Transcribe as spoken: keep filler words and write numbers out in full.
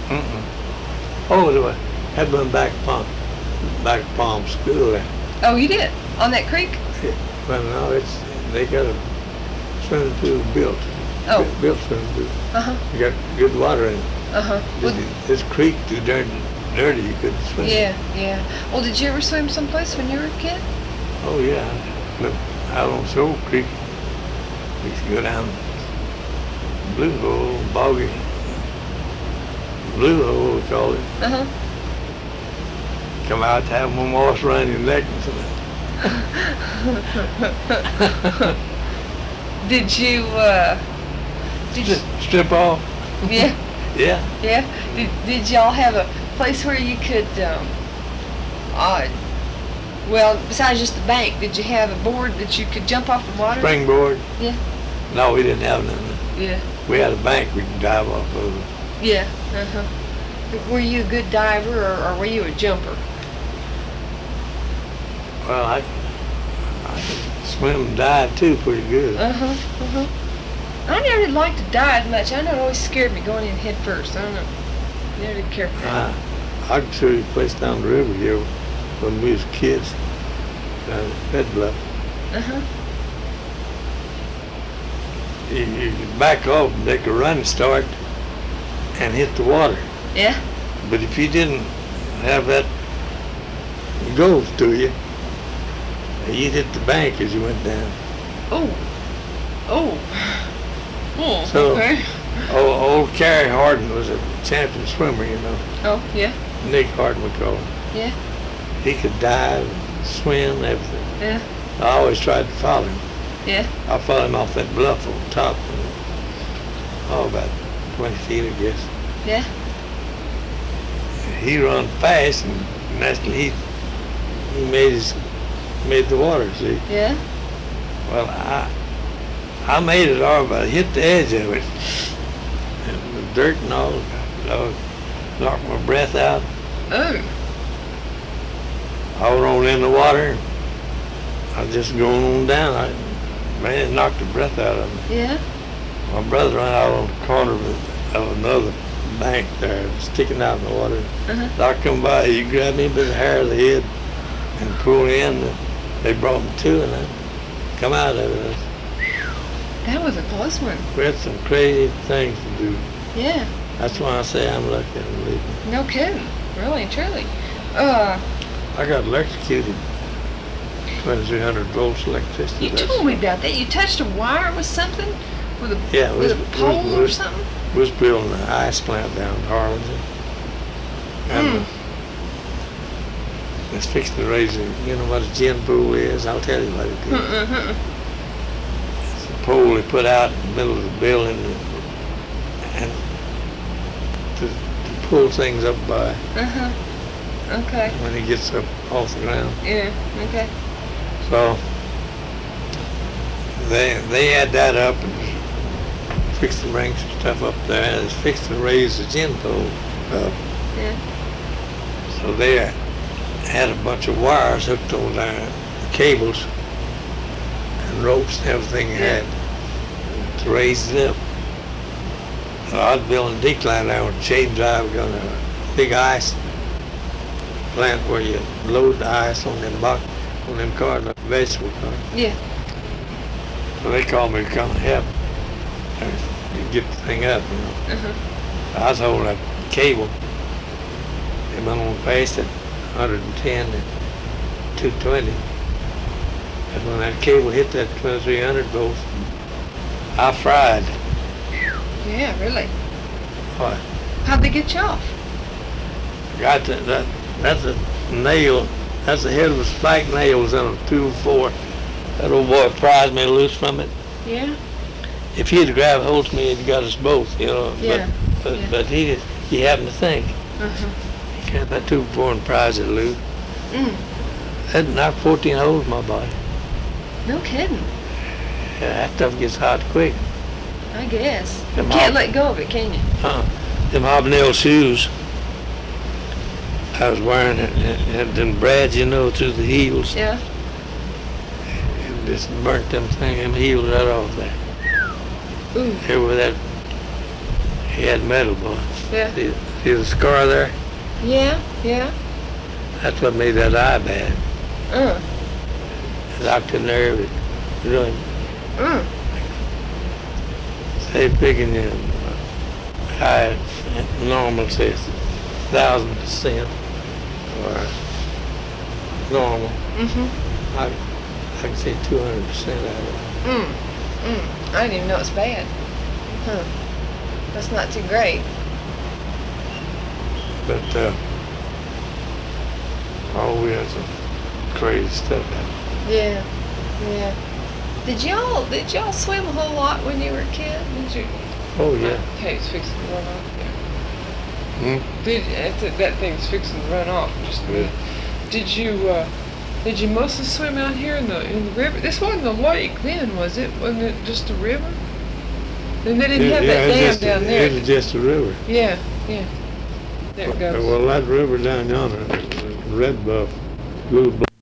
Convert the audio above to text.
Mm-mm. Oh, there was, had one back Palm, back Palm School there. Oh, you did? On that creek? Yeah. Well, no, it's, they got a swimming pool built. Oh. Bu- Built swimming pool. Uh-huh. You got good water in it. Uh-huh. This, Well, this creek too dirty, dirty, you couldn't swim. yeah, yeah. Well, did you ever swim someplace when you were a kid? Oh, yeah. But out on Soul Creek, we used to go down Blue Hole, Boggy. Blue Hole, we call it. Uh-huh. Come out to have one wash around your neck and something. Did you, uh, did you, Just strip off. yeah, Yeah. yeah? Did, did y'all have a place where you could, um, uh, well, besides just the bank, did you have a board that you could jump off the water? Springboard. Yeah. No, we didn't have none. Yeah, We had a bank we could dive off of. yeah, uh-huh. Were you a good diver, or, or were you a jumper? Well, I, I could swim and dive too pretty good. Uh-huh, uh-huh. I never did like to dive much. I know it always scared me going in head first. I don't know. Never did care for that. I, I can show you a place down the river here when we was kids, down at Red Bluff. Uh-huh. You, you could back off and make a run start and hit the water. Yeah? But if you didn't have that go to you, you'd hit the bank as you went down. Oh. Oh. Oh, So- okay. Old, old Carrie Harden was a champion swimmer, you know. Oh, yeah, Nick Harden we call him. yeah, He could dive, swim, everything. yeah, I always tried to follow him. yeah. I followed him off that bluff on top. And, oh, about twenty feet, I guess. Yeah. He run fast, and that's he he made his made the water. See, Yeah? well, I I made it all, but I hit the edge of it, and the dirt and all, I knocked my breath out. Oh. I was on in the water. I was just going on down. I man, it knocked the breath out of me. Yeah? My brother ran out on the corner of, of another bank there, sticking out in the water. Uh-huh. I come by, he grabbed me by the hair of the head and pulled in. And they brought me to, and I come out of it. That was a close one. We had some crazy things to do. Yeah. That's why I say I'm lucky to believe me. No kidding. Really and truly. Uh, I got electrocuted. twenty-three hundred volts electricity. you That's- told me about that. You touched a wire with something? With a, Yeah, with we a was- pole we or was- something? We was building an ice plant down in Harlingen. And Hmm. uh, it's fixing to raise a, you know what a gin pool is? I'll tell you what it is. Mm-hmm. It's a pole they put out in the middle of the building and to, to pull things up by Uh-huh. Okay. when it gets up off the ground. Yeah. Okay. So they they had that up and fixed to bring some stuff up there, and it's fixed to raise the gin pole up. Yeah. So they had a bunch of wires hooked on there, cables and ropes and everything Yeah. had to raise it up. So I was building a decline there with a chain drive gun, a big ice plant where you load the ice on them box, on them cars, like vegetable cars. Yeah. So they called me to come and help and get the thing up, you know. Uh-huh. I was holding a cable. It went on past at one ten and two twenty. And when that cable hit that twenty-three hundred volts, I fried. Yeah, really. What? How'd they get you off? Got that, that, that's a nail, that's the head of a spike nail was on a two four. That old boy prized me loose from it. Yeah. If he'd grabbed hold of me, he'd got us both, you know. Yeah, But, but, yeah. but he, he happened to think. Uh-huh. He got that two four and prized it loose. Mm. That knocked fourteen holes in my body. No kidding. Yeah, that stuff gets hot quick. I guess. You Them can't hob- let go of it, can you? Uh, them hobnail shoes I was wearing, had, had them brads, you know, through the heels. Yeah. And just burnt them thing, them heels right off there. Ooh. Here with that, he had metal boy. Yeah. See, see the scar there? Yeah, yeah. That's what made that eye bad. Uh, The doctor there was really, mm. say picking in high normal says thousand percent or normal. Mm-hmm. I I can say two hundred percent out of it. Mm. Mm. I didn't even know it's bad. Huh. That's not too great. But uh, oh, we had some crazy stuff happen. Yeah. Yeah. Did y'all did y'all swim a whole lot when you were a kid? Did you? Oh yeah. Hey, it's fixing to run off. Yeah. Hmm? Did that, that thing's fixing to run off just a minute. Did you uh, did you mostly swim out here in the in the river? This wasn't a lake then, was it? Wasn't it just a river? And they didn't Yeah, have yeah, that it's dam just a- down there. It was just a river. Yeah, yeah. There it goes. Well, that river down yonder, Red Bluff, Blue Bluff.